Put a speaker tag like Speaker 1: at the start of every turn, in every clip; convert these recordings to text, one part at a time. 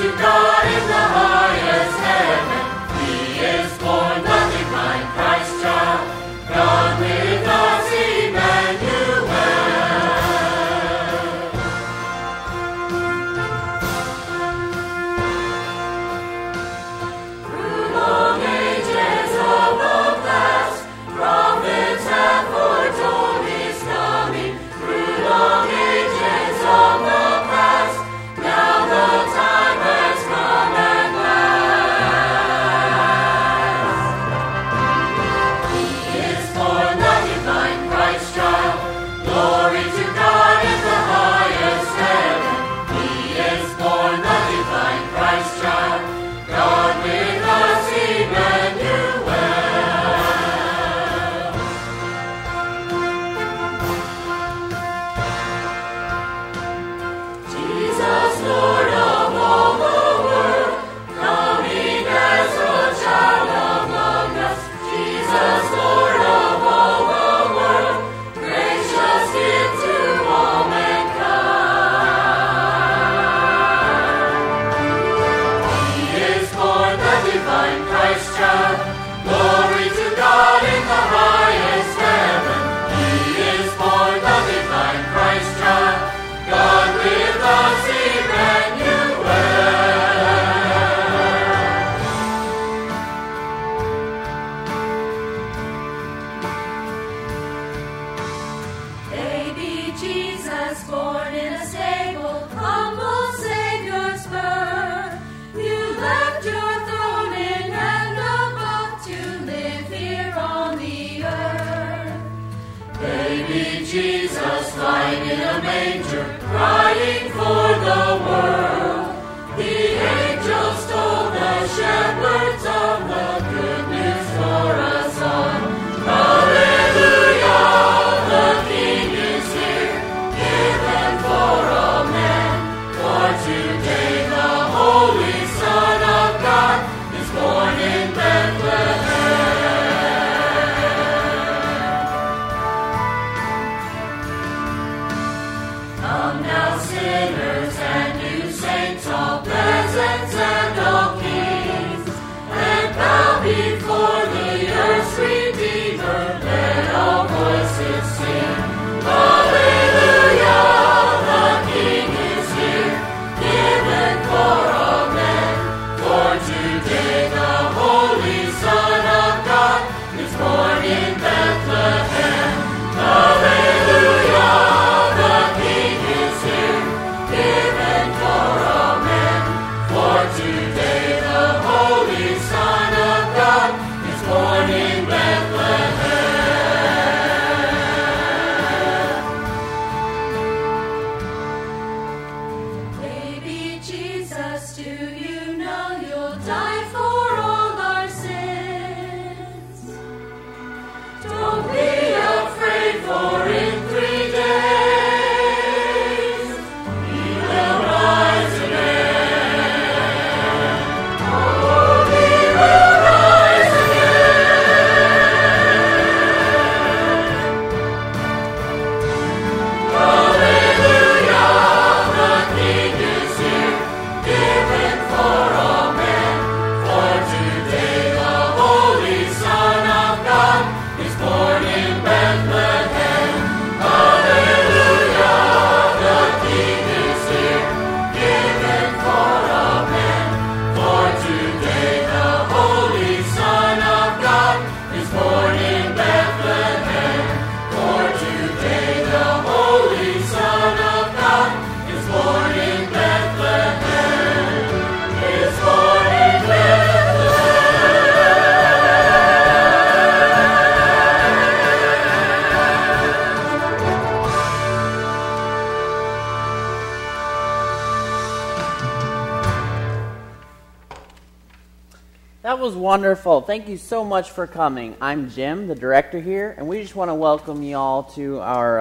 Speaker 1: That was wonderful. Thank you so much for coming. I'm Jim, the director here, and we just want to welcome you all to our.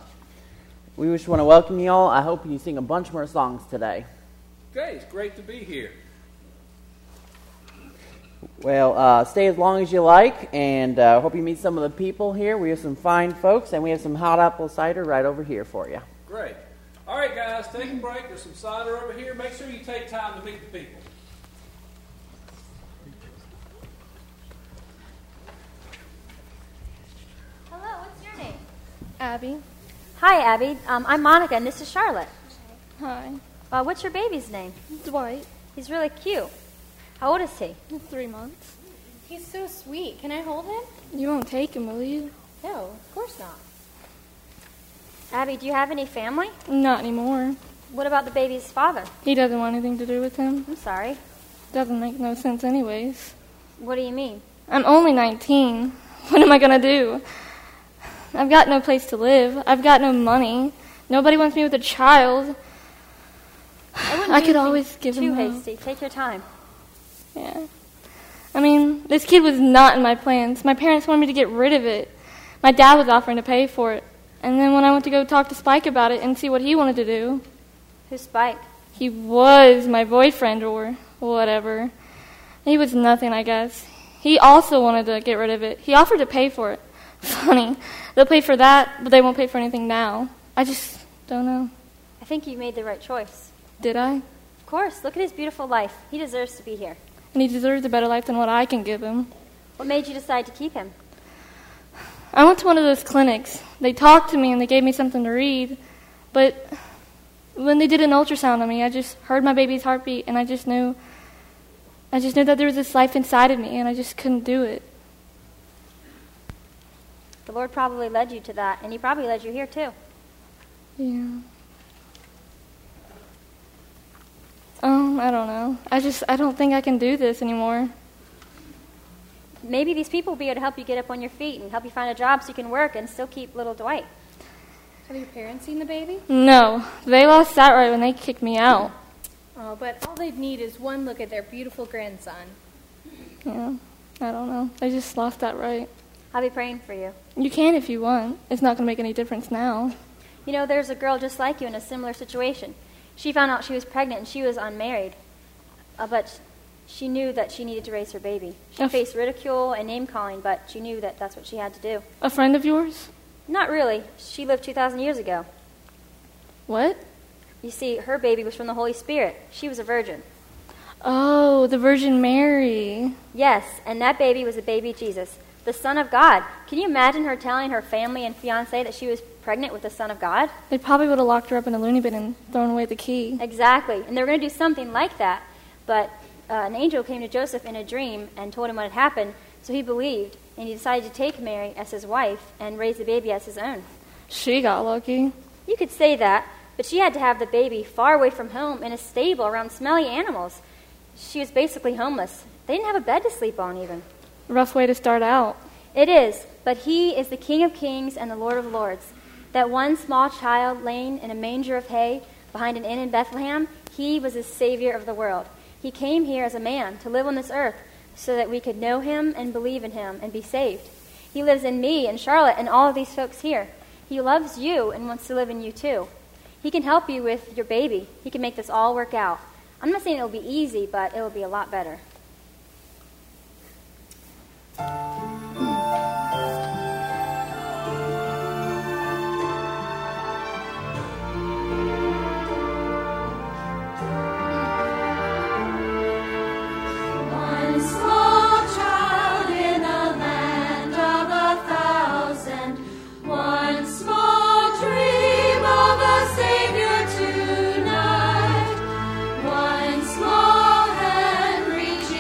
Speaker 1: I hope you sing a bunch more songs today.
Speaker 2: Okay, it's great to be here.
Speaker 1: Well, stay as long as you like, and hope you meet some of the people here. We have some fine folks, and we have some hot apple cider right over here for you.
Speaker 2: Great. All right, guys, take a break. There's some cider over here. Make sure you take time to meet the people.
Speaker 3: Hello, what's your name?
Speaker 4: Abby.
Speaker 3: Hi, Abby. I'm Monica, and this is Charlotte.
Speaker 4: Hi.
Speaker 3: What's your baby's name?
Speaker 4: Dwight.
Speaker 3: He's really cute. How old is he?
Speaker 4: 3 months.
Speaker 5: He's so sweet. Can I hold him?
Speaker 4: You won't take him, will you?
Speaker 5: No, of course not.
Speaker 3: Abby, do you have any family?
Speaker 4: Not anymore.
Speaker 3: What about the baby's father?
Speaker 4: He doesn't want anything to do with him.
Speaker 3: I'm sorry.
Speaker 4: Doesn't make no sense anyways.
Speaker 3: What do you mean?
Speaker 4: I'm only 19. What am I going to do? I've got no place to live. I've got no money. Nobody wants me with a child. I could always give him
Speaker 3: too
Speaker 4: up.
Speaker 3: hasty. Take your time.
Speaker 4: Yeah. I mean, this kid was not in my plans. My parents wanted me to get rid of it. My dad was offering to pay for it. And then when I went to go talk to Spike about it and see what he wanted to do,
Speaker 3: Who's Spike?
Speaker 4: he was my boyfriend or whatever. He was nothing, I guess. He also wanted to get rid of it. He offered to pay for it. Funny. They'll pay for that, but they won't pay for anything now. I just don't know.
Speaker 3: I think you made the right choice.
Speaker 4: Did I?
Speaker 3: Of course. Look at his beautiful life. He deserves to be here.
Speaker 4: And he deserves a better life than what I can give him.
Speaker 3: What made you decide to keep him?
Speaker 4: I went to one of those clinics. They talked to me and they gave me something to read. But when they did an ultrasound on me, I just heard my baby's heartbeat and I just knew that there was this life inside of me and I just couldn't do it.
Speaker 3: The Lord probably led you to that, and he probably led you here too.
Speaker 4: Yeah. I don't know. I don't think I can do this anymore.
Speaker 3: Maybe these people will be able to help you get up on your feet and help you find a job so you can work and still keep little Dwight.
Speaker 5: Have your parents seen the baby?
Speaker 4: No, they lost sight right when they kicked me out.
Speaker 5: Oh, but all they'd need is one look at their beautiful grandson.
Speaker 4: Yeah, I don't know. They just lost that right.
Speaker 3: I'll be praying for you.
Speaker 4: You can if you want. It's not going to make any difference now.
Speaker 3: You know, there's a girl just like you in a similar situation. She found out she was pregnant and she was unmarried, but she knew that she needed to raise her baby. She faced ridicule and name-calling, but she knew that that's what she had to do.
Speaker 4: A friend of yours?
Speaker 3: Not really. She lived 2,000 years ago.
Speaker 4: What?
Speaker 3: You see, her baby was from the Holy Spirit. She was a virgin.
Speaker 4: Oh, the Virgin Mary.
Speaker 3: Yes, and that baby was a baby Jesus, the Son of God. Can you imagine her telling her family and fiancé that she was pregnant with the Son of God?
Speaker 4: They probably would have locked her up in a loony bin and thrown away the key.
Speaker 3: Exactly. And they were going to do something like that. But an angel came to Joseph in a dream and told him what had happened, so he believed, and he decided to take Mary as his wife and raise the baby as his own.
Speaker 4: She got lucky.
Speaker 3: You could say that, but she had to have the baby far away from home in a stable around smelly animals. She was basically homeless. They didn't have a bed to sleep on even.
Speaker 4: Rough way to start out.
Speaker 3: It is, but he is the King of Kings and the Lord of Lords. That one small child laying in a manger of hay behind an inn in Bethlehem, he was the Savior of the world. He came here as a man to live on this earth so that we could know him and believe in him and be saved. He lives in me and Charlotte and all of these folks here. He loves you and wants to live in you too. He can help you with your baby. He can make this all work out. I'm not saying it'll be easy, but it'll be a lot better.
Speaker 6: One small hand reaching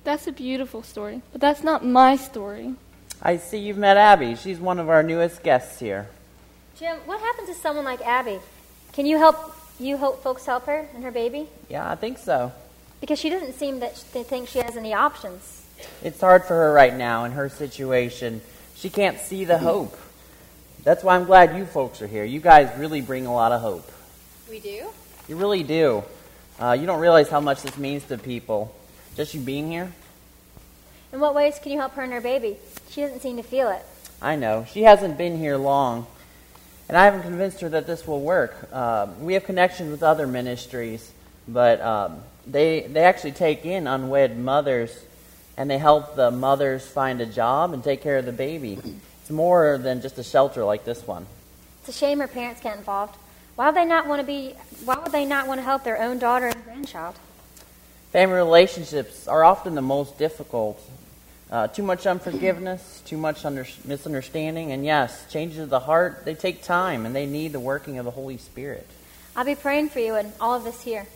Speaker 4: That's a beautiful story, but that's not my story.
Speaker 1: I see you've met Abby. She's one of our newest guests here.
Speaker 3: Jim, what happens to someone like Abby? Can you help folks help her and her baby?
Speaker 1: Yeah, I think so.
Speaker 3: Because she doesn't seem to think she has any options.
Speaker 1: It's hard for her right now in her situation. She can't see the hope. That's why I'm glad you folks are here. You guys really bring a lot of hope.
Speaker 5: We do?
Speaker 1: You really do. You don't realize how much this means to people. Just you being here?
Speaker 3: In what ways can you help her and her baby? She doesn't seem to feel it.
Speaker 1: I know. She hasn't been here long. And I haven't convinced her that this will work. We have connections with other ministries, but they actually take in unwed mothers, and they help the mothers find a job and take care of the baby. It's more than just a shelter like this one.
Speaker 3: It's a shame her parents get involved. Why would they not want to help their own daughter and grandchild?
Speaker 1: Family relationships are often the most difficult. Too much unforgiveness, too much misunderstanding, and yes, changes of the heart, they take time, and they need the working of the Holy Spirit.
Speaker 3: I'll be praying for you and all of this here.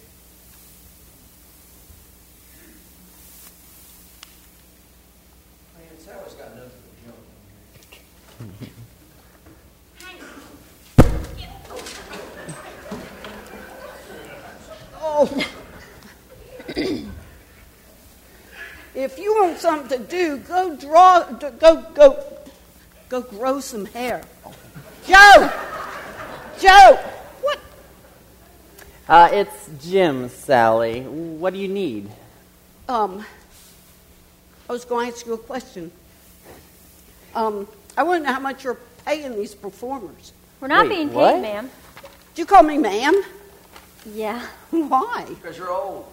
Speaker 6: Man, Sally's got nothing to jump.
Speaker 7: Oh. If you want something to do, go grow some hair. Joe! What?
Speaker 1: It's Jim, Sally. What do you need?
Speaker 7: I was going to ask you a question. I want to know how much you're paying these performers.
Speaker 3: We're not
Speaker 1: Wait,
Speaker 3: being paid,
Speaker 1: what?
Speaker 3: ma'am.
Speaker 7: Do you call me ma'am?
Speaker 3: Yeah.
Speaker 7: Why?
Speaker 6: Because you're old.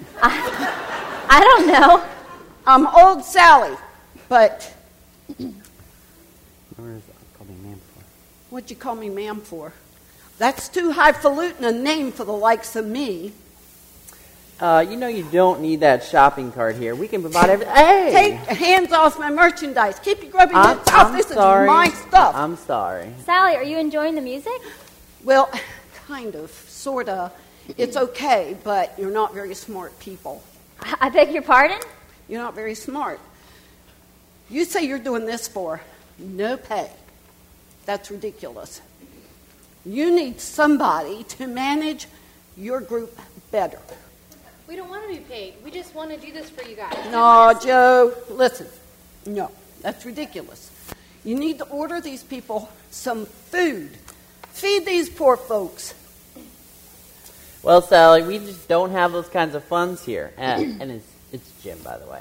Speaker 3: I don't know.
Speaker 7: I'm old Sally, but
Speaker 1: Where is it? Call me ma'am for?
Speaker 7: what'd you call me ma'am for? That's too highfalutin a name for the likes of me.
Speaker 1: You don't need that shopping cart here. We can provide everything. Hey!
Speaker 7: Take hands off my merchandise. Keep your grubbing
Speaker 1: I'm
Speaker 7: hands off. This
Speaker 1: sorry.
Speaker 7: is my stuff.
Speaker 1: I'm sorry.
Speaker 3: Sally, are you enjoying the music?
Speaker 7: Well, kind of, sort of. It's okay, but you're not very smart people.
Speaker 3: I beg your pardon?
Speaker 7: You're not very smart. You say you're doing this for no pay. That's ridiculous. You need somebody to manage your group better.
Speaker 5: We don't want to be paid. We just want to do this for you guys.
Speaker 7: No, Joe, listen. No, that's ridiculous. You need to order these people some food. Feed these poor folks.
Speaker 1: Well, Sally, we just don't have those kinds of funds here. And it's Jim, by the way.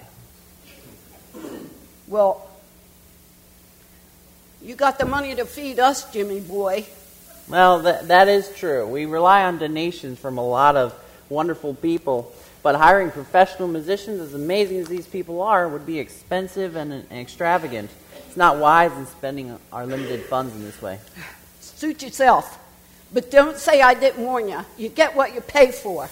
Speaker 7: Well, you got the money to feed us, Jimmy boy.
Speaker 1: Well, that is true. We rely on donations from a lot of wonderful people, but hiring professional musicians, as amazing as these people are, would be expensive and extravagant. It's not wise in spending our limited funds in this way.
Speaker 7: Suit yourself. But don't say I didn't warn you. You get what you pay for.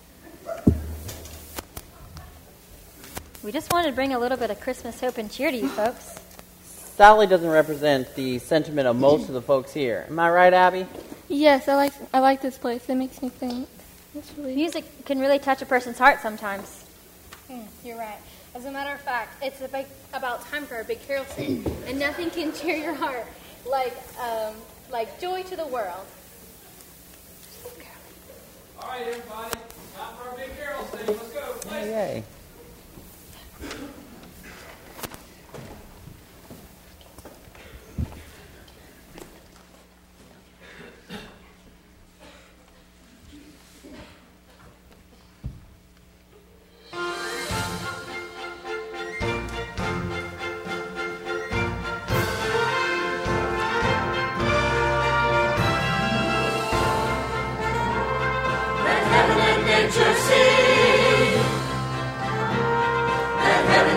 Speaker 3: We just wanted to bring a little bit of Christmas hope and cheer to you folks.
Speaker 1: Sally doesn't represent the sentiment of most of the folks here. Am I right, Abby?
Speaker 4: Yes, I like this place. It makes me think. It's really
Speaker 3: Music can really touch a person's heart sometimes.
Speaker 5: You're right. As a matter of fact, it's about time for our big carol sing, and nothing can cheer your heart like Joy to the World.
Speaker 2: All right, everybody. Time for our big carol sing. Let's go. Play.
Speaker 1: Yay.
Speaker 8: Nature sing, and heaven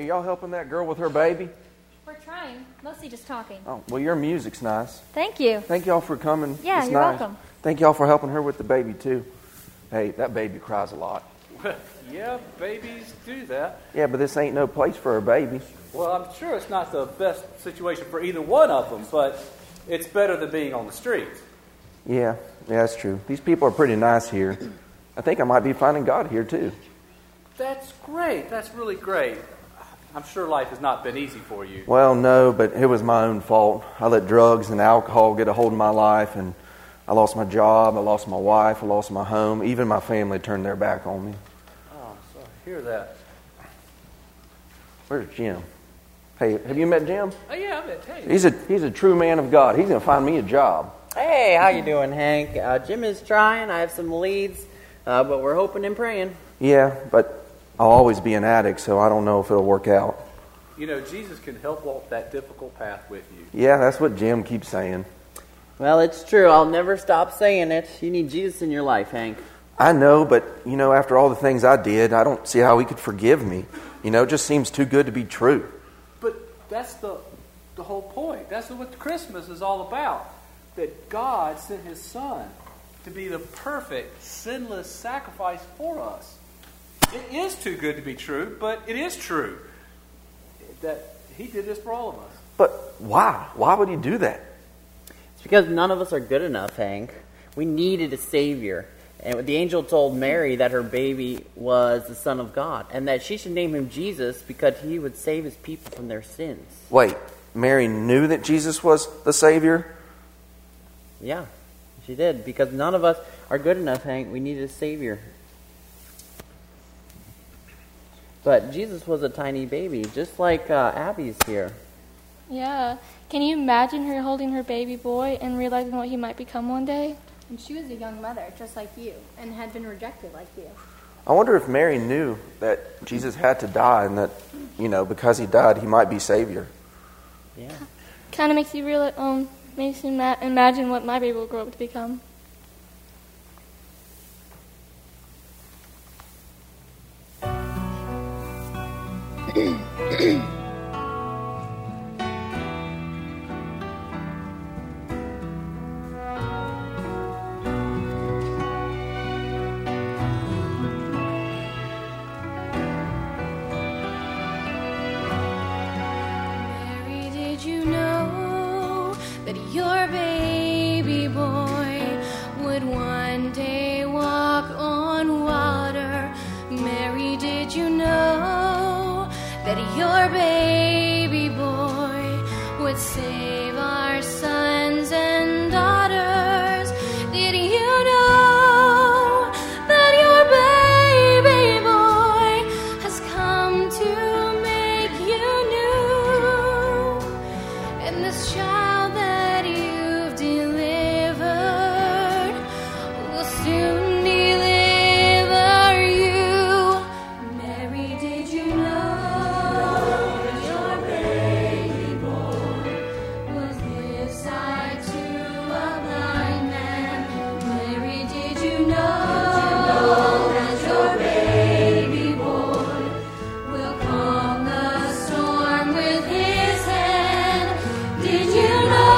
Speaker 8: y'all helping that girl with her baby?
Speaker 3: We're trying, mostly just talking.
Speaker 8: Oh, well, your music's nice.
Speaker 3: Thank you.
Speaker 8: Thank y'all for coming.
Speaker 3: Yeah,
Speaker 8: It's
Speaker 3: you're
Speaker 8: nice.
Speaker 3: welcome.
Speaker 8: Thank y'all for helping her with the baby, too. Hey, that baby cries a lot.
Speaker 2: Yeah, babies do that.
Speaker 8: Yeah, but this ain't no place for a baby.
Speaker 2: Well, I'm sure it's not the best situation for either one of them, but it's better than being on the street.
Speaker 8: Yeah, that's true. These people are pretty nice here. I think I might be finding God here, too.
Speaker 2: That's great. That's really great. I'm sure life has not been easy for you.
Speaker 8: Well, no, but it was my own fault. I let drugs and alcohol get a hold of my life, and I lost my job, I lost my wife, I lost my home. Even my family turned their back on me.
Speaker 2: Oh, I'm sorry to hear that.
Speaker 8: Where's Jim? Hey, have you met Jim?
Speaker 2: Oh, yeah, I bet. Hey.
Speaker 8: He's a true man of God. He's going to find me a job.
Speaker 1: Hey, how you doing, Hank? Jim is trying. I have some leads, but we're hoping and praying.
Speaker 8: Yeah, but I'll always be an addict, so I don't know if it'll work out.
Speaker 2: You know, Jesus can help walk that difficult path with you.
Speaker 8: Yeah, that's what Jim keeps saying.
Speaker 1: Well, it's true. I'll never stop saying it. You need Jesus in your life, Hank.
Speaker 8: I know, but, after all the things I did, I don't see how he could forgive me. It just seems too good to be true.
Speaker 2: But that's the whole point. That's what Christmas is all about. That God sent His Son to be the perfect, sinless sacrifice for us. It is too good to be true, but it is true that He did this for all of us.
Speaker 8: But why? Why would He do that?
Speaker 1: It's because none of us are good enough, Hank. We needed a Savior. And the angel told Mary that her baby was the Son of God, and that she should name him Jesus because he would save his people from their sins.
Speaker 8: Wait, Mary knew that Jesus was the Savior?
Speaker 1: Yeah, she did, because none of us are good enough, Hank. We needed a Savior. But Jesus was a tiny baby, just like Abby's here.
Speaker 4: Yeah. Can you imagine her holding her baby boy and realizing what he might become one day?
Speaker 5: And she was a young mother, just like you, and had been rejected like you.
Speaker 8: I wonder if Mary knew that Jesus had to die and that, because he died, he might be Savior.
Speaker 1: Yeah.
Speaker 4: Kind of makes you imagine what my baby will grow up to become.
Speaker 9: Mary, did you know that your baby boy would one day walk on water? Mary, did you know that your baby boy would save our sons and daughters? Did you know that your baby boy has come to make you new? And this child that you've delivered will soon deliver you. Mary, did you know that your baby boy was his side to a blind man? Mary, did you know that your baby boy will calm the storm with his hand? Did you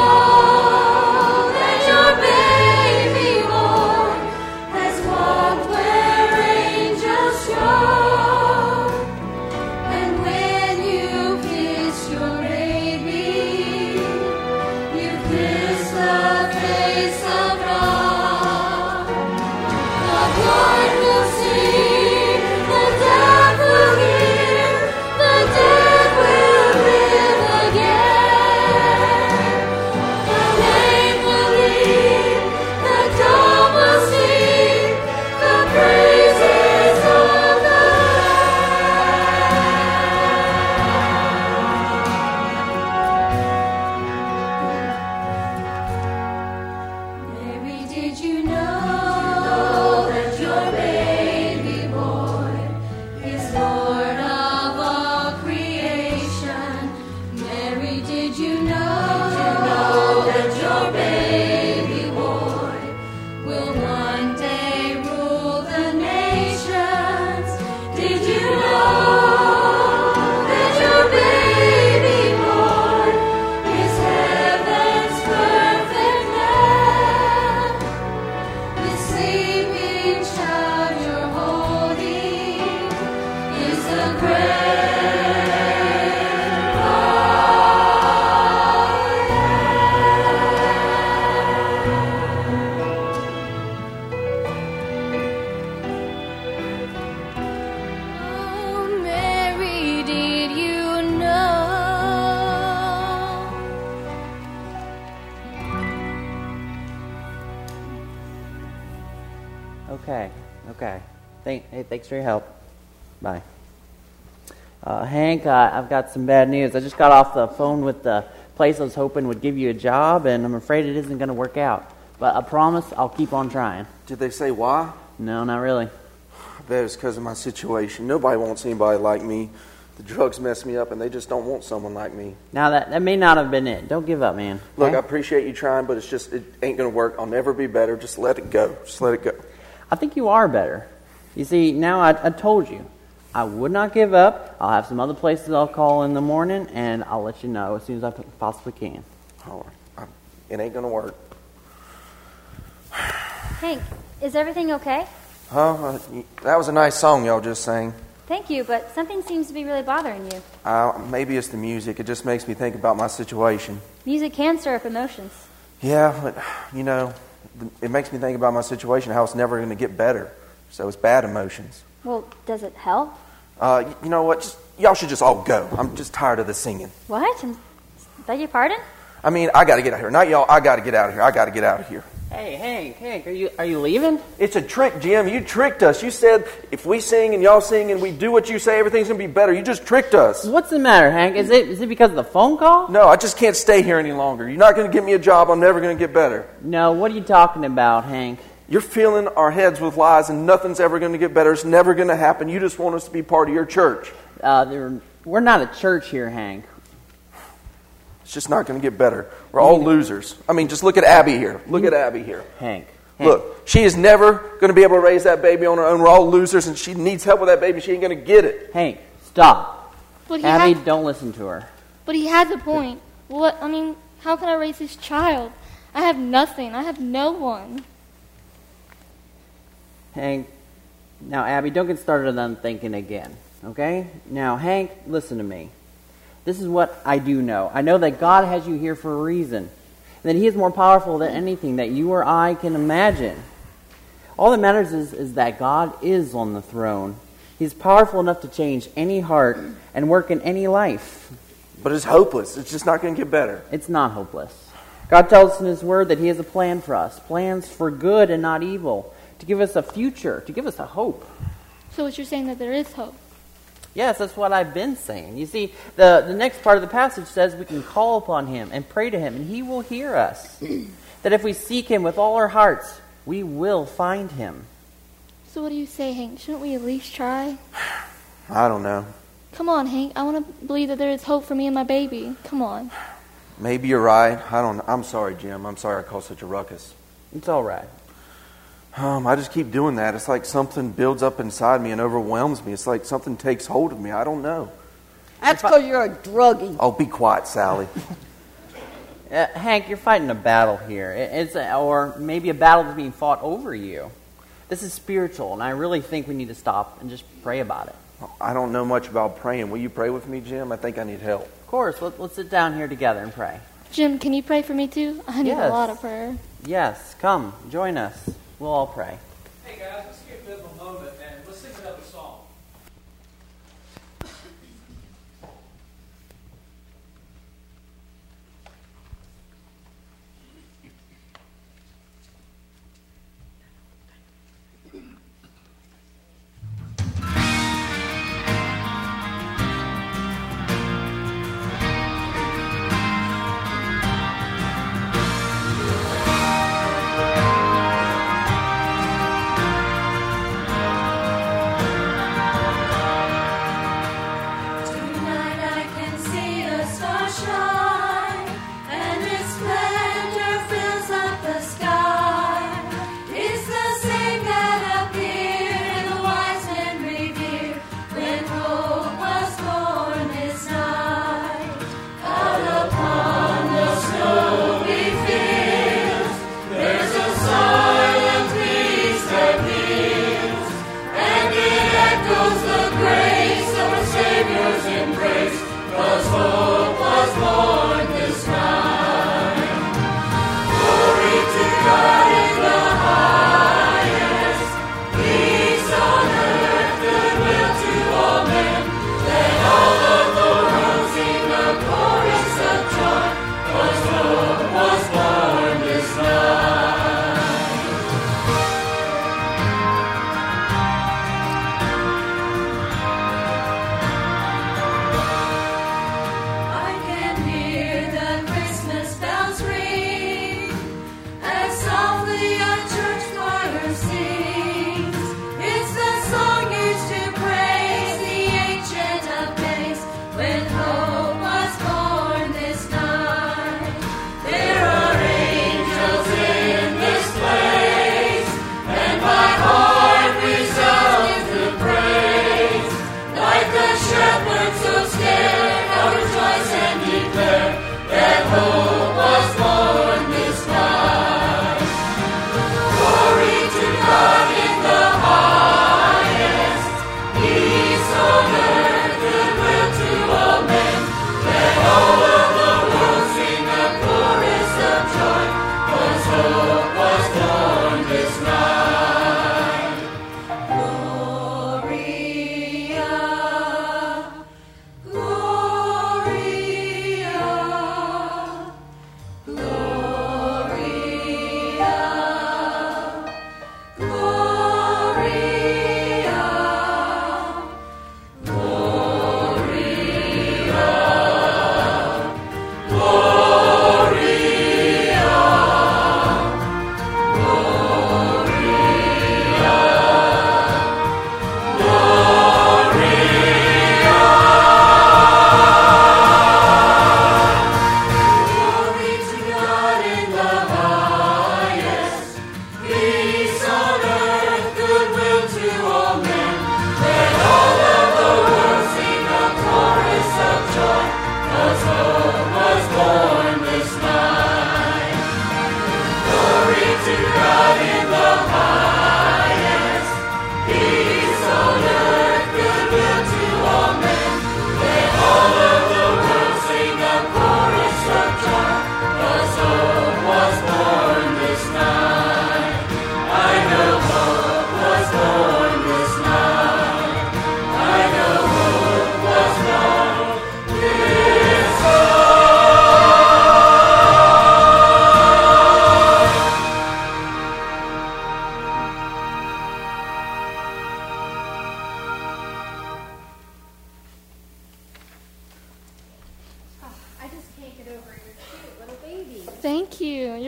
Speaker 9: know that your baby boy has walked where angels stroll? And when you kiss your baby, you kiss the face of God. The blind will see, the deaf will hear, the dead will live again. The lame will leap, the dumb will sing, the praises of the Mary, did you know that your baby boy is Lord of all creation? Mary, did you know that your baby boy will one day rule the nations? Did you know that your
Speaker 1: Okay. Hey, thanks for your help. Bye. Hank, I've got some bad news. I just got off the phone with the place I was hoping would give you a job, and I'm afraid it isn't going to work out. But I promise I'll keep on trying.
Speaker 8: Did they say why?
Speaker 1: No, not really.
Speaker 8: I bet it's because of my situation. Nobody wants anybody like me. The drugs mess me up, and they just don't want someone like me.
Speaker 1: Now, that may not have been it. Don't give up, man.
Speaker 8: Look,
Speaker 1: Okay?
Speaker 8: I appreciate you trying, but it ain't going to work. I'll never be better. Just let it go. Just let it go.
Speaker 1: I think you are better. You see, now I told you. I would not give up. I'll have some other places I'll call in the morning, and I'll let you know as soon as I possibly can.
Speaker 8: Oh, it ain't going to work.
Speaker 3: Hank, is everything okay?
Speaker 8: That was a nice song y'all just sang.
Speaker 3: Thank you, but something seems to be really bothering you.
Speaker 8: Maybe it's the music. It just makes me think about my situation.
Speaker 3: Music can stir up emotions.
Speaker 8: Yeah, but, it makes me think about my situation, how it's never going to get better. So it's bad emotions.
Speaker 3: Well, does it help?
Speaker 8: You know what? Y'all should just all go. I'm just tired of the singing.
Speaker 3: What? Beg your pardon?
Speaker 8: I mean, I got to get out of here. Not y'all. I got to get out of here. I got to get out of here.
Speaker 1: Hey, Hank, are you leaving?
Speaker 8: It's a trick, Jim. You tricked us. You said if we sing and y'all sing and we do what you say, everything's going to be better. You just tricked us.
Speaker 1: What's the matter, Hank? Is it because of the phone call?
Speaker 8: No, I just can't stay here any longer. You're not going to get me a job. I'm never going to get better.
Speaker 1: No, what are you talking about, Hank?
Speaker 8: You're filling our heads with lies and nothing's ever going to get better. It's never going to happen. You just want us to be part of your church.
Speaker 1: We're not a church here, Hank.
Speaker 8: It's just not going to get better. We're all losers. I mean, just look at Abby here. Look at Abby here.
Speaker 1: Hank.
Speaker 8: Look, she is never going to be able to raise that baby on her own. We're all losers, and she needs help with that baby. She ain't going to get it.
Speaker 1: Hank, stop.
Speaker 4: But
Speaker 1: Abby, don't listen to her.
Speaker 4: But he has a point. How can I raise this child? I have nothing. I have no one.
Speaker 1: Hank, now, Abby, don't get started on thinking again, okay? Now, Hank, listen to me. This is what I do know. I know that God has you here for a reason. That He is more powerful than anything that you or I can imagine. All that matters is that God is on the throne. He's powerful enough to change any heart and work in any life.
Speaker 8: But it's hopeless. It's just not going to get better.
Speaker 1: It's not hopeless. God tells us in His Word that He has a plan for us. Plans for good and not evil. To give us a future. To give us a hope.
Speaker 4: So what you're saying that there is hope?
Speaker 1: Yes, that's what I've been saying. You see, the next part of the passage says we can call upon Him and pray to Him, and He will hear us. That if we seek Him with all our hearts, we will find Him.
Speaker 4: So what do you say, Hank? Shouldn't we at least try?
Speaker 8: I don't know.
Speaker 4: Come on, Hank. I want to believe that there is hope for me and my baby. Come on.
Speaker 8: Maybe you're right. I don't know. I'm sorry, Jim. I'm sorry I caused such a ruckus.
Speaker 1: It's all right.
Speaker 8: I just keep doing that. It's like something builds up inside me and overwhelms me. It's like something takes hold of me. I don't know.
Speaker 7: That's because you're a druggie.
Speaker 8: Oh, be quiet, Sally.
Speaker 1: Hank, you're fighting a battle here. Or maybe a battle that's being fought over you. This is spiritual, and I really think we need to stop and just pray about it.
Speaker 8: I don't know much about praying. Will you pray with me, Jim? I think I need help.
Speaker 1: Of course. Let's sit down here together and pray.
Speaker 4: Jim, can you pray for me too? I need a lot of prayer.
Speaker 1: Yes, come, join us. We'll all pray.
Speaker 2: Hey guys, let's give them a moment and let's sing another song.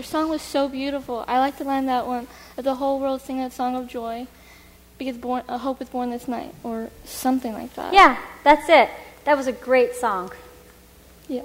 Speaker 4: your song was so beautiful. I like the line that one, that the whole world sing a song of joy, because a hope is born this night, or something like that.
Speaker 3: Yeah, that's it. That was a great song.
Speaker 4: Yeah.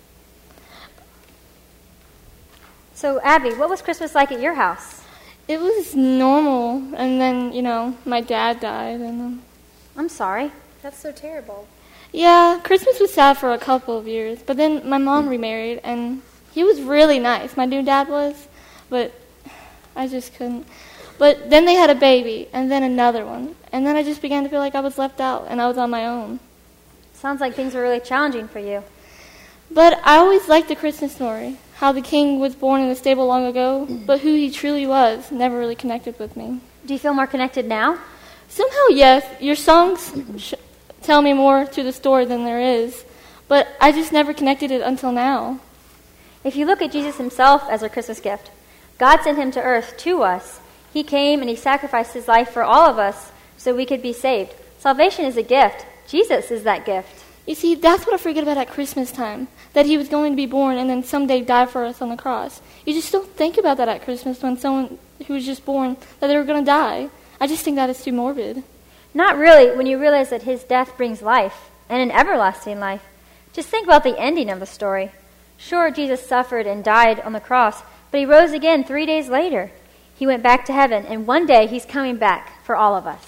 Speaker 3: So, Abby, what was Christmas like at your house?
Speaker 4: It was normal, and then, my dad died, and
Speaker 3: I'm sorry.
Speaker 5: That's so terrible.
Speaker 4: yeah, Christmas was sad for a couple of years, but then my mom remarried, and he was really nice. My new dad was, but I just couldn't. But then they had a baby, and then another one, and then I just began to feel like I was left out, and I was on my own.
Speaker 3: Sounds like things were really challenging for you.
Speaker 4: But I always liked the Christmas story, how the king was born in a stable long ago, but who he truly was never really connected with me.
Speaker 3: Do you feel more connected now?
Speaker 4: Somehow, yes. Your songs tell me more to the story than there is, but I just never connected it until now.
Speaker 3: If you look at Jesus himself as our Christmas gift, God sent him to earth to us. He came and he sacrificed his life for all of us so we could be saved. Salvation is a gift. Jesus is that gift.
Speaker 4: You see, that's what I forget about at Christmas time, that he was going to be born and then someday die for us on the cross. You just don't think about that at Christmas when someone who was just born, that they were going to die. I just think that is too morbid.
Speaker 3: Not really, when you realize that his death brings life, and an everlasting life. Just think about the ending of the story. Sure, Jesus suffered and died on the cross, but he rose again 3 days later. He went back to heaven, and one day he's coming back for all of us.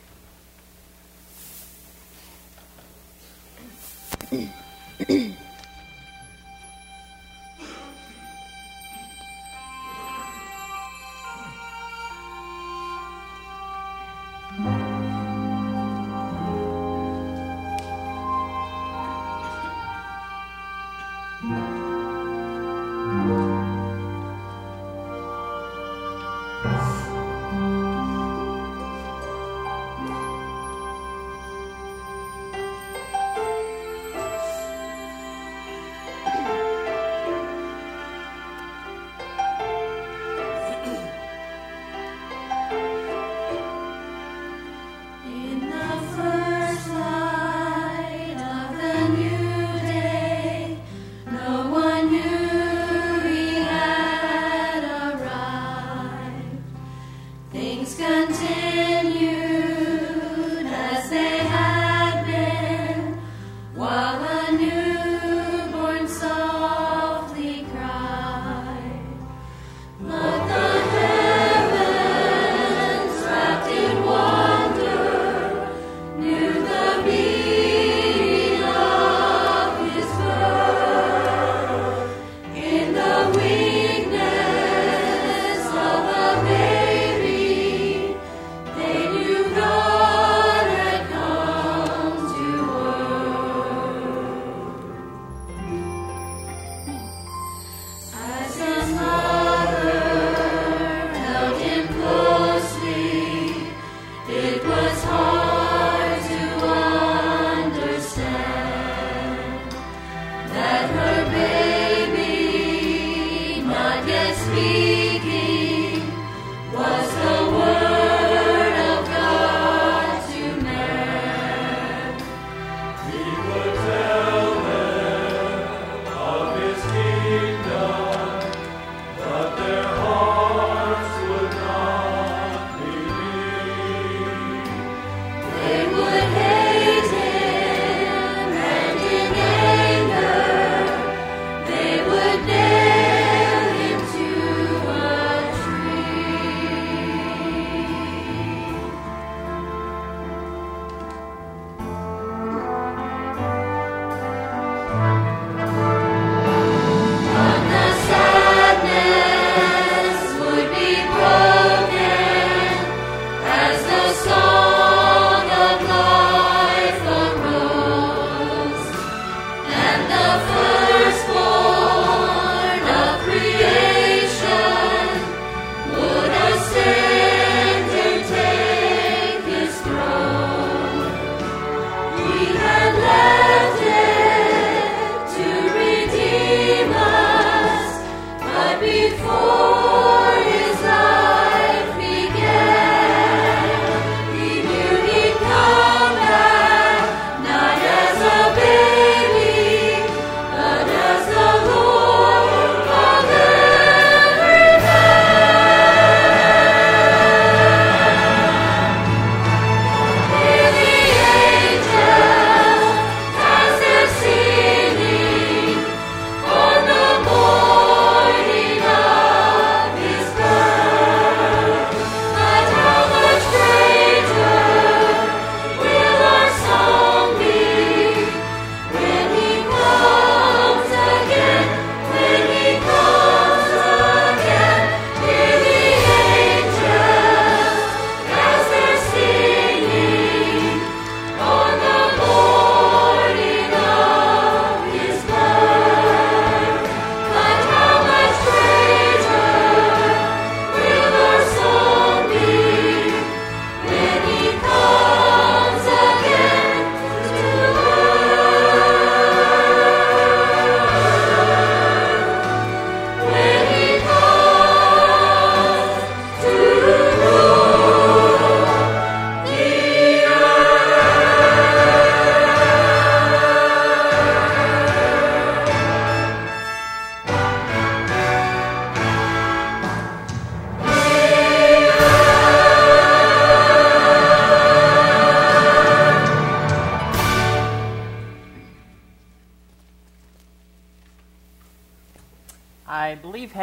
Speaker 9: In the first light of the new day, no one knew he had arrived. Things continued as they had been, while a newborn softly cried. But the heavens, wrapped in wonder, knew the meaning of his birth. In the weakness of a baby,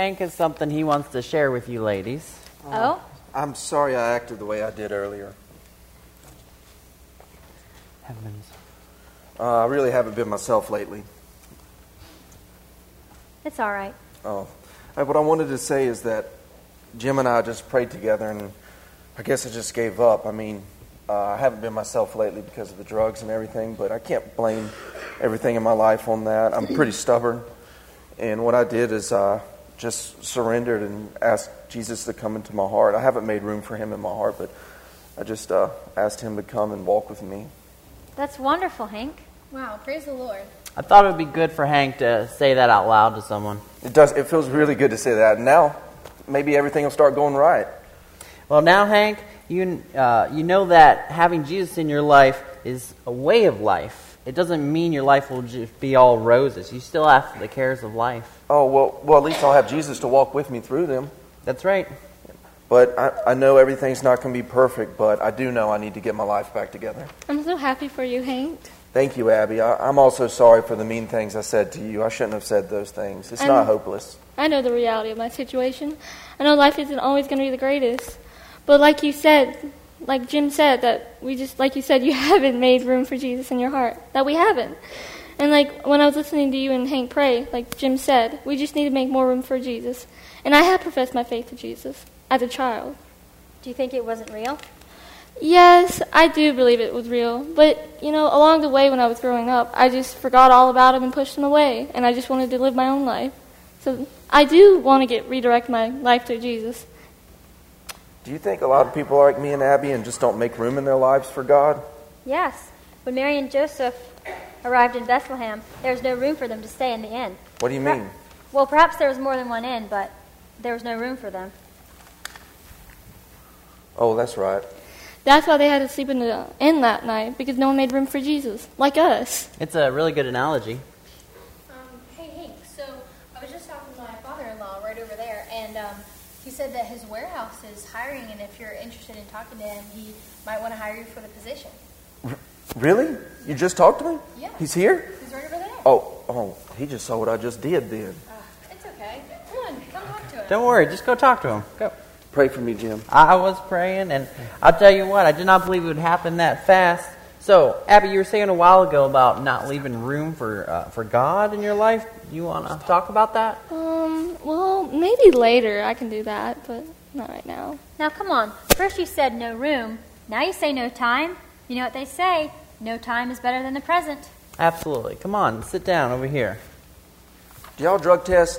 Speaker 1: Hank has something he wants to share with you ladies.
Speaker 3: Oh?
Speaker 8: I'm sorry I acted the way I did earlier.
Speaker 1: Heavens.
Speaker 8: I really haven't been myself lately.
Speaker 3: It's all right.
Speaker 8: Oh, what I wanted to say is that Jim and I just prayed together, and I guess I just gave up. I mean, I haven't been myself lately because of the drugs and everything, but I can't blame everything in my life on that. I'm pretty stubborn, and what I did is just surrendered and asked Jesus to come into my heart. I haven't made room for him in my heart, but I just asked him to come and walk with me.
Speaker 3: That's wonderful, Hank.
Speaker 5: Wow, praise the Lord.
Speaker 1: I thought it would be good for Hank to say that out loud to someone.
Speaker 8: It does. It feels really good to say that. Now, maybe everything will start going right.
Speaker 1: Well, now, Hank, you know that having Jesus in your life is a way of life. It doesn't mean your life will just be all roses. You still have the cares of life.
Speaker 8: Oh, well, at least I'll have Jesus to walk with me through them.
Speaker 1: That's right.
Speaker 8: But I know everything's not going to be perfect, but I do know I need to get my life back together.
Speaker 4: I'm so happy for you, Hank.
Speaker 8: Thank you, Abby. I'm also sorry for the mean things I said to you. I shouldn't have said those things. It's not hopeless.
Speaker 4: I know the reality of my situation. I know life isn't always going to be the greatest. But like you said, like Jim said, that like you said, you haven't made room for Jesus in your heart. That we haven't. And like when I was listening to you and Hank pray, like Jim said, we just need to make more room for Jesus. And I have professed my faith to Jesus as a child.
Speaker 3: Do you think it wasn't real?
Speaker 4: Yes, I do believe it was real. But, along the way when I was growing up, I just forgot all about him and pushed him away. And I just wanted to live my own life. So I do want to redirect my life to Jesus.
Speaker 8: Do you think a lot of people are like me and Abby and just don't make room in their lives for God?
Speaker 3: Yes. When Mary and Joseph arrived in Bethlehem, there was no room for them to stay in the inn.
Speaker 8: What do you mean?
Speaker 3: Well, perhaps there was more than one inn, but there was no room for them.
Speaker 8: Oh, that's right.
Speaker 4: That's why they had to sleep in the inn that night, because no one made room for Jesus, like us.
Speaker 1: It's a really good analogy.
Speaker 5: Hey, Hank, so I was just talking to my father-in-law right over there, and he said that his warehouse is hiring, and if you're interested in talking to him, he might want to hire you for the position.
Speaker 8: Really? You just talked to him?
Speaker 5: Yeah.
Speaker 8: He's here?
Speaker 5: He's right over there.
Speaker 8: Oh, he just saw what I just did then.
Speaker 5: It's okay. Come on, come talk to him.
Speaker 1: Don't worry, just go talk to him. Go.
Speaker 8: Pray for me, Jim.
Speaker 1: I was praying, and I'll tell you what, I did not believe it would happen that fast. So, Abby, you were saying a while ago about not leaving room for God in your life. You want to talk about that?
Speaker 4: Well, maybe later I can do that, but not right now.
Speaker 3: Now, come on. First you said no room. Now you say no time. You know what they say. No time is better than the present.
Speaker 1: Absolutely. Come on, sit down over here.
Speaker 8: Do y'all drug test?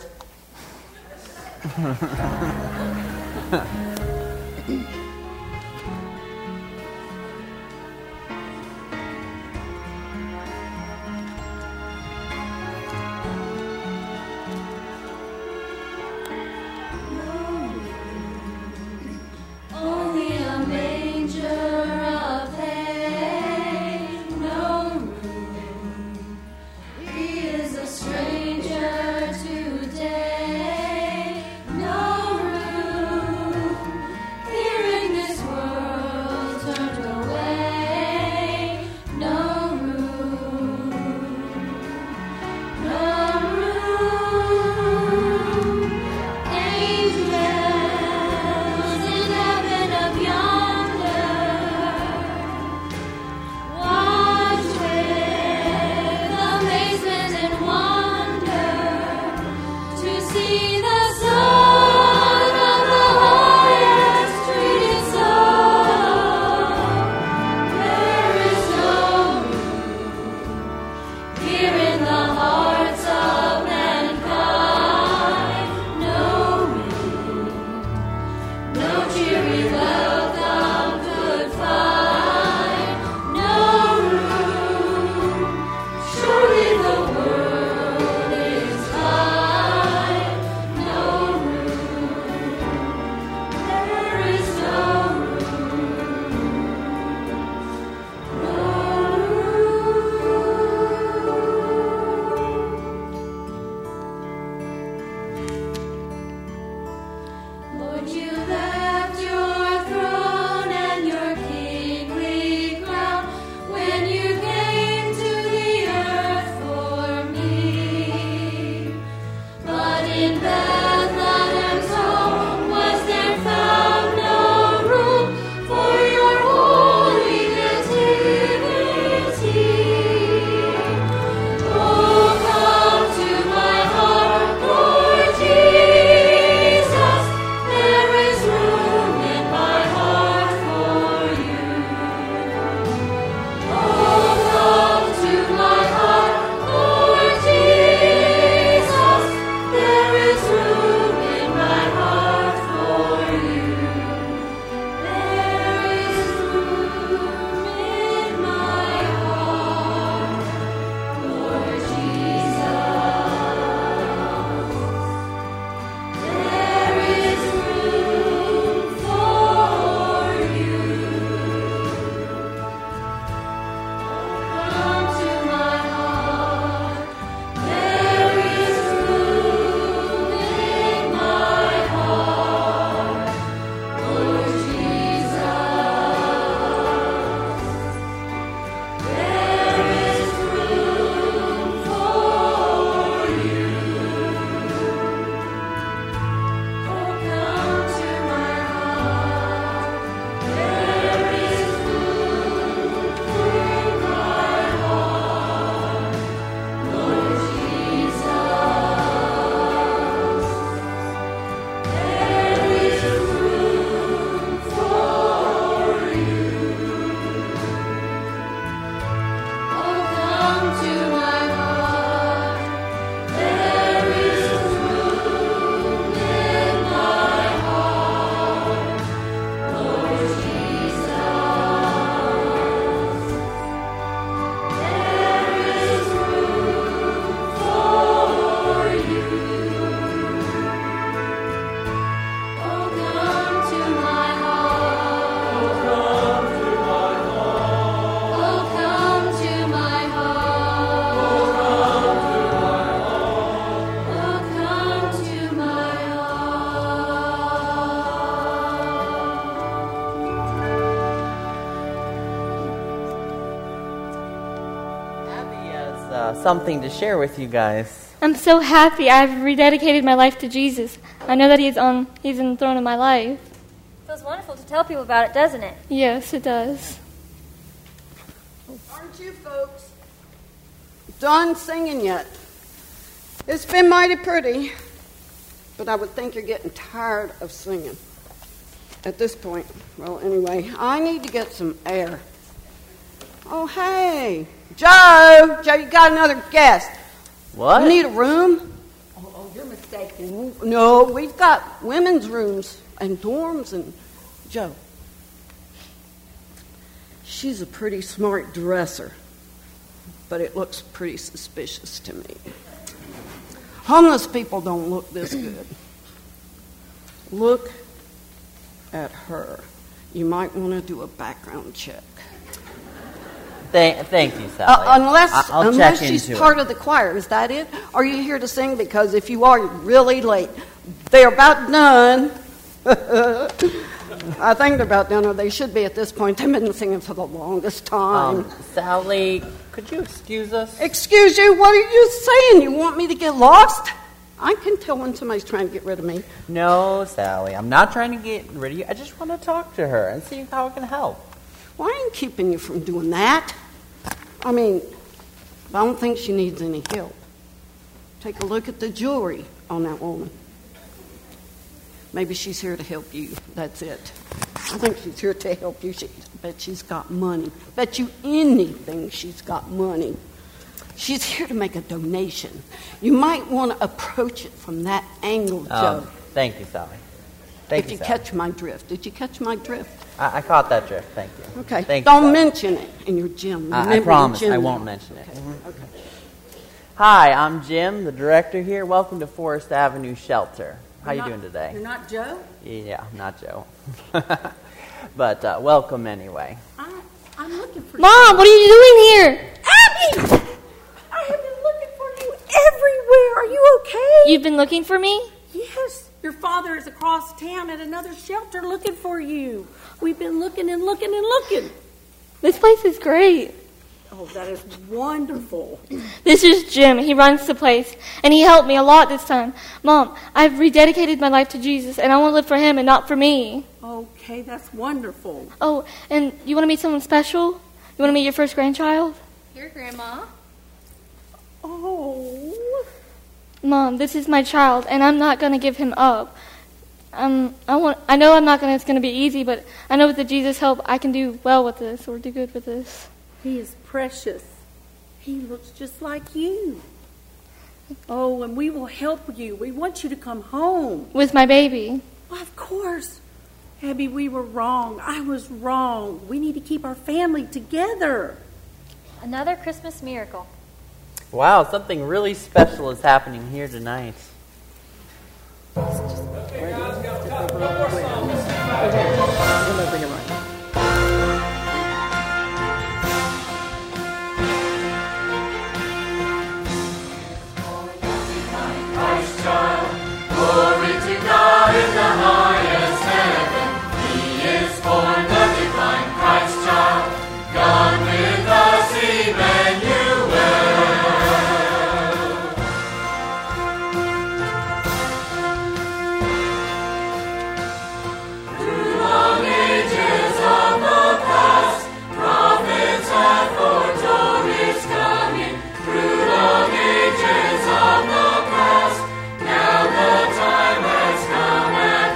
Speaker 9: Only a manger of hay, no room. He is a stranger today, no room.
Speaker 1: something to share with you guys.
Speaker 4: I'm so happy. I've rededicated my life to Jesus. I know that He's in the throne of my life.
Speaker 3: Feels wonderful to tell people about it, doesn't it?
Speaker 4: Yes, it does.
Speaker 7: Aren't you folks done singing yet? It's been mighty pretty, but I would think you're getting tired of singing at this point. Well, anyway, I need to get some air. Oh, hey, Joe, you got another guest.
Speaker 1: What?
Speaker 7: You need a room? Oh, you're mistaken. No, we've got women's rooms and dorms and Joe. She's a pretty smart dresser, but it looks pretty suspicious to me. Homeless people don't look this good. Look at her. You might want to do a background check.
Speaker 1: Thank you, Sally.
Speaker 7: Unless she's part of the choir. Is that it? Are you here to sing? Because if you are, you're really late. They're about done. I think they're about done, or they should be at this point. They've been singing for the longest time.
Speaker 1: Sally, could you excuse us?
Speaker 7: Excuse you? What are you saying? You want me to get lost? I can tell when somebody's trying to get rid of me.
Speaker 1: No, Sally, I'm not trying to get rid of you. I just want to talk to her and see how I can help.
Speaker 7: Well, I ain't keeping you from doing that. I mean, I don't think she needs any help. Take a look at the jewelry on that woman. Maybe she's here to help you. That's it. I think she's here to help you. Bet she's got money. Bet you anything she's got money. She's here to make a donation. You might want to approach it from that angle, Joe.
Speaker 1: Thank you, Sally.
Speaker 7: Did you catch my drift? Did you catch my drift?
Speaker 1: I caught that drift. Thank you.
Speaker 7: Okay. Don't mention it in your gym.
Speaker 1: I promise I won't mention it.
Speaker 7: Okay.
Speaker 1: Hi, I'm Jim, the director here. Welcome to Forest Avenue Shelter. How you doing today?
Speaker 10: You're not Joe?
Speaker 1: Yeah, not Joe. But welcome anyway.
Speaker 10: I'm looking for
Speaker 4: Mom,
Speaker 10: you.
Speaker 4: what are you doing here?
Speaker 10: Abby! I have been looking for you everywhere. Are you okay?
Speaker 4: You've been looking for me?
Speaker 10: Yes. Your father is across town at another shelter looking for you. We've been looking and looking and looking.
Speaker 4: This place is great.
Speaker 10: Oh, that is wonderful.
Speaker 4: This is Jim. He runs the place, and he helped me a lot this time. Mom, I've rededicated my life to Jesus, and I want to live for Him and not for me.
Speaker 10: Okay, that's wonderful.
Speaker 4: Oh, and you want to meet someone special? You want to meet your first grandchild?
Speaker 5: Here, Grandma.
Speaker 10: Oh.
Speaker 4: Mom, this is my child, and I'm not going to give him up. I know I'm not going to be easy, but I know with the Jesus help, I can do well with this or do good with this.
Speaker 10: He is precious. He looks just like you. Oh, and we will help you. We want you to come home.
Speaker 4: With my baby.
Speaker 10: Well, of course. Abby, we were wrong. I was wrong. We need to keep our family together.
Speaker 3: Another Christmas miracle.
Speaker 1: Wow, something really special is happening here tonight.
Speaker 2: Okay, guys, got time for one more song.
Speaker 9: Glory to God in the highest heaven. He is born, the divine Christ child. God with us, Emmanuel. Through long ages of the past, prophets have foretold His coming. Through long ages of the past, now the time has come at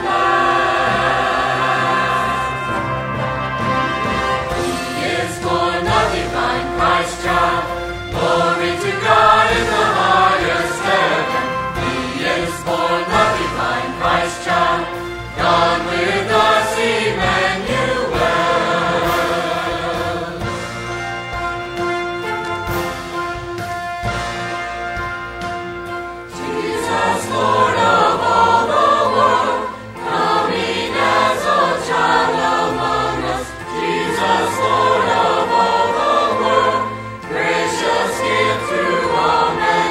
Speaker 9: last. He is born, the divine Christ child. Glory to God in the highest heaven. He is born, the divine Christ child. God with us, Emmanuel. Jesus, Lord of all the world, coming as a child among us. Jesus, Lord of all the world, gracious gift to all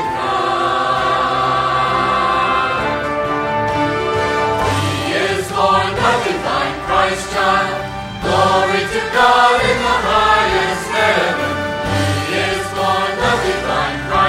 Speaker 9: mankind. He is born, the divine Christ child. Glory to God in the highest heaven. He is born, the divine Christ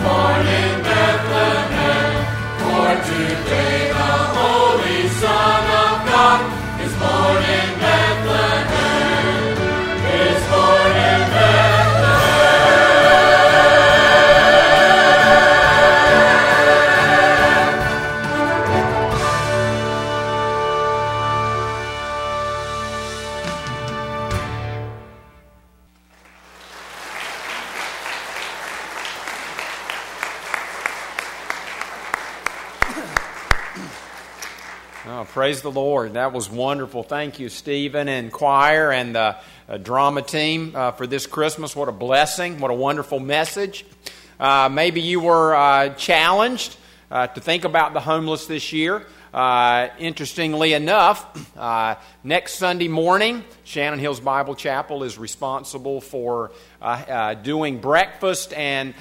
Speaker 9: born in Bethlehem. For today the Holy Son of God is born in Bethlehem. Is born in
Speaker 11: Praise the Lord. That was wonderful. Thank you, Stephen and choir and the drama team for this Christmas. What a blessing. What a wonderful message. Maybe you were challenged to think about the homeless this year. Interestingly enough, next Sunday morning, Shannon Hills Bible Chapel is responsible for doing breakfast and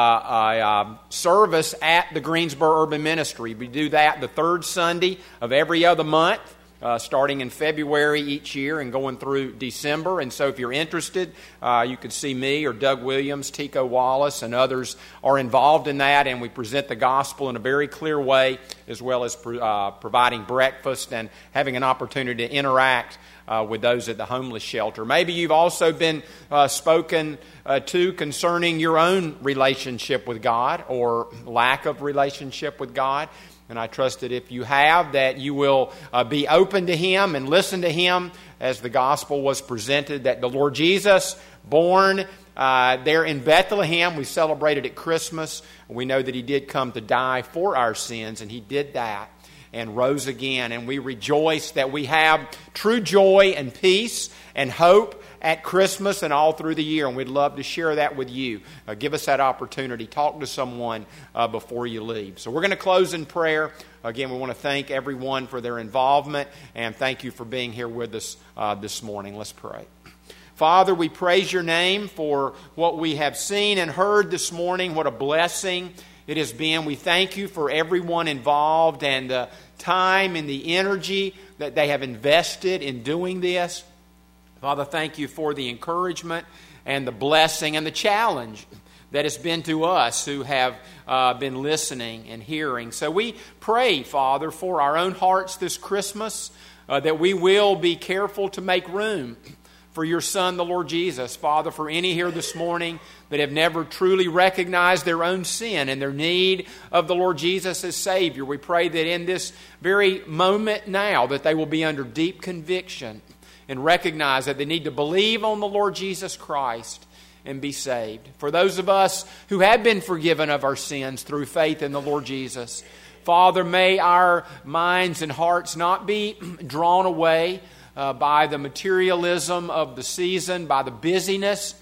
Speaker 11: service at the Greensboro Urban Ministry. We do that the third Sunday of every other month, starting in February each year and going through December. And so if you're interested, you could see me or Doug Williams, Tico Wallace, and others are involved in that, and we present the gospel in a very clear way, as well as providing breakfast and having an opportunity to interact with those at the homeless shelter. Maybe you've also been spoken to concerning your own relationship with God or lack of relationship with God. And I trust that if you have, that you will be open to Him and listen to Him as the gospel was presented, that the Lord Jesus, born there in Bethlehem, we celebrated at Christmas. We know that He did come to die for our sins, and He did that and rose again. And we rejoice that we have true joy and peace and hope at Christmas and all through the year, and we'd love to share that with you. Give us that opportunity. Talk to someone before you leave. So we're going to close in prayer. Again, we want to thank everyone for their involvement, and thank you for being here with us this morning. Let's pray. Father, we praise your name for what we have seen and heard this morning. What a blessing it has been. We thank you for everyone involved and the time and the energy that they have invested in doing this. Father, thank you for the encouragement and the blessing and the challenge that has been to us who have been listening and hearing. So we pray, Father, for our own hearts this Christmas, that we will be careful to make room for your Son, the Lord Jesus. Father, for any here this morning that have never truly recognized their own sin and their need of the Lord Jesus as Savior, we pray that in this very moment now that they will be under deep conviction and recognize that they need to believe on the Lord Jesus Christ and be saved. For those of us who have been forgiven of our sins through faith in the Lord Jesus, Father, may our minds and hearts not be drawn away by the materialism of the season, by the busyness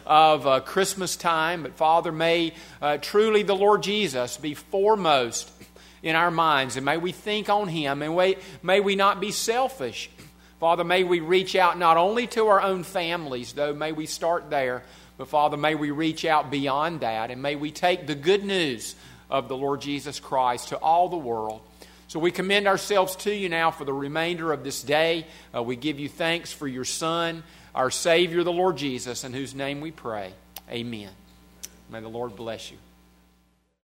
Speaker 11: of Christmas time. But Father, may truly the Lord Jesus be foremost in our minds, and may we think on Him, and may we not be selfish. Father, may we reach out not only to our own families, though may we start there, but Father, may we reach out beyond that, and may we take the good news of the Lord Jesus Christ to all the world. So we commend ourselves to you now for the remainder of this day. We give you thanks for your Son, our Savior, the Lord Jesus, in whose name we pray. Amen. May the Lord bless you.